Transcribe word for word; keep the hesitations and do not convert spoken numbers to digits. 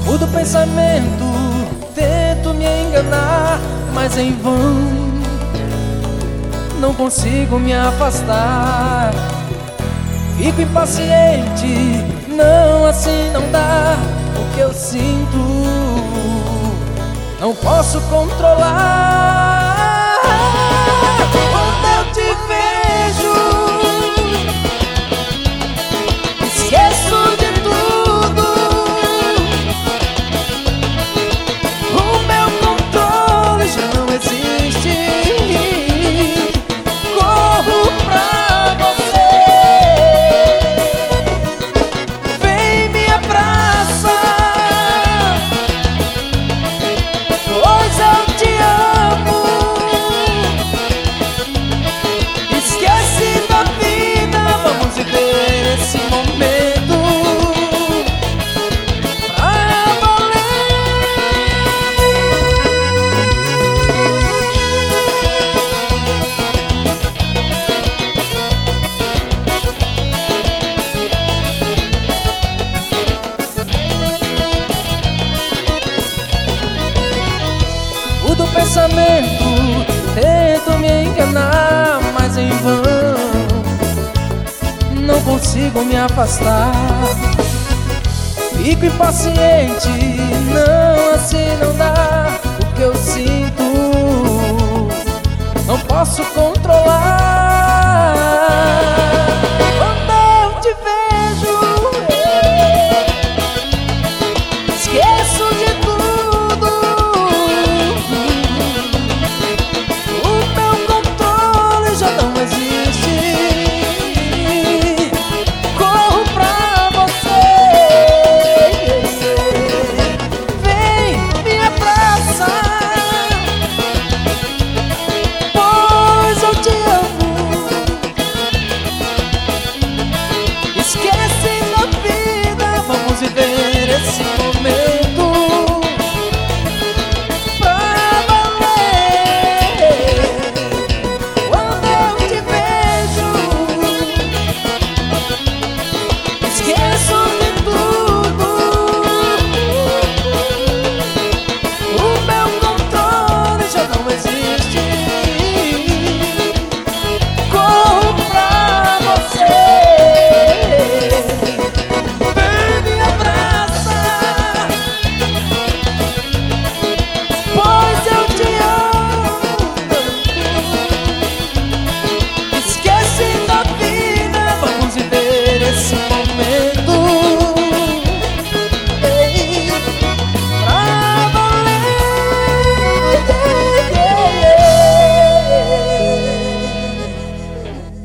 Mudo o pensamento, tento me enganar, mas em vão não consigo me afastar. Fico impaciente, não, assim não dá. O que eu sinto não posso controlar. Quando eu te vejo, esqueço de tudo. O meu controle já não existe. Corro pra você, vem me abraçar, pois eu te amo. Esquece da vida, vamos viver esse momento pra Mudo o pensamento, tento me enganar, mas em vão não consigo me afastar. Fico impaciente, não, assim não dá. O que eu sinto não posso controlar.